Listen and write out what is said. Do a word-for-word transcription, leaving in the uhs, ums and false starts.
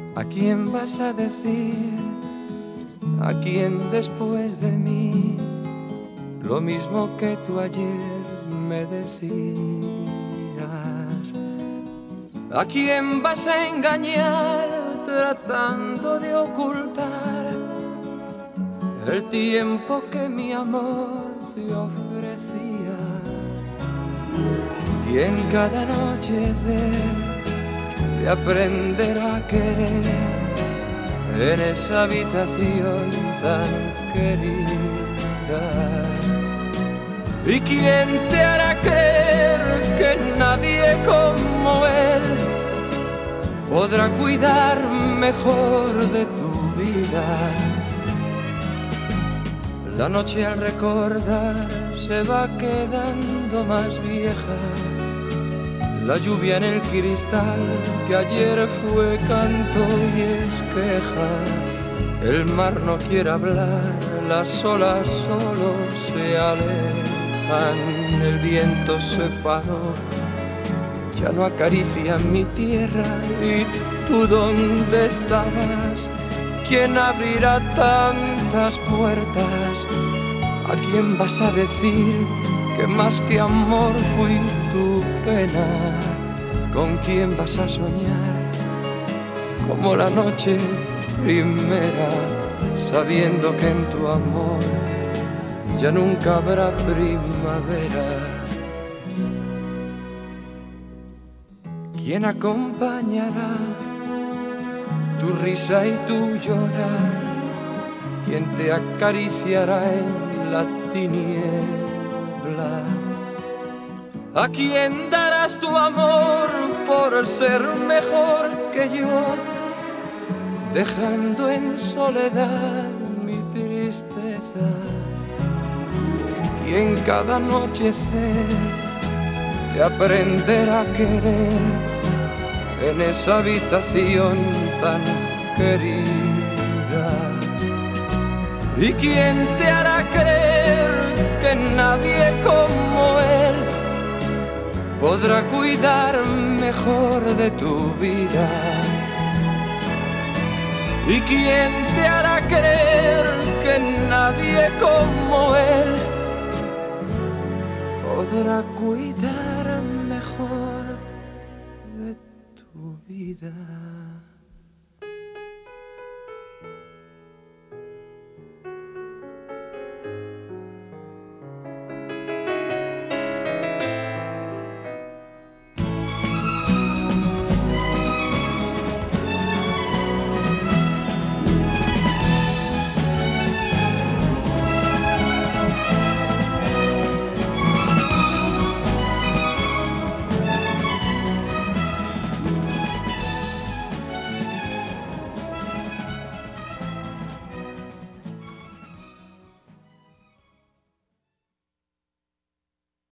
¿A quién vas a decir? ¿A quién después de mí? Lo mismo que tú ayer me decías. ¿A quién vas a engañar tratando de ocultar el tiempo que mi amor te ofrecía? ¿Quién cada noche te aprenderá a querer en esa habitación tan querida? ¿Y quién te hará creer que nadie como él podrá cuidar mejor de tu vida? La noche al recordar se va quedando más vieja. La lluvia en el cristal que ayer fue canto y es queja. El mar no quiere hablar, las olas solo se alejan. El viento se paró, ya no acaricia mi tierra. ¿Y tú dónde estabas? ¿Quién abrirá tantas puertas? ¿A quién vas a decir que más que amor fui tu pena? ¿Con quién vas a soñar como la noche primera, sabiendo que en tu amor ya nunca habrá primavera? ¿Quién acompañará tu risa y tu llorar? ¿Quién te acariciará en la tiniebla? ¿A quién darás tu amor por ser mejor que yo, dejando en soledad mi tristeza? ¿Quién cada anochecer te aprenderá a querer en esa habitación tan querida? ¿Y quién te hará creer que nadie como él podrá cuidar mejor de tu vida? ¿Y quién te hará creer que nadie como él podrá cuidar mejor de tu vida?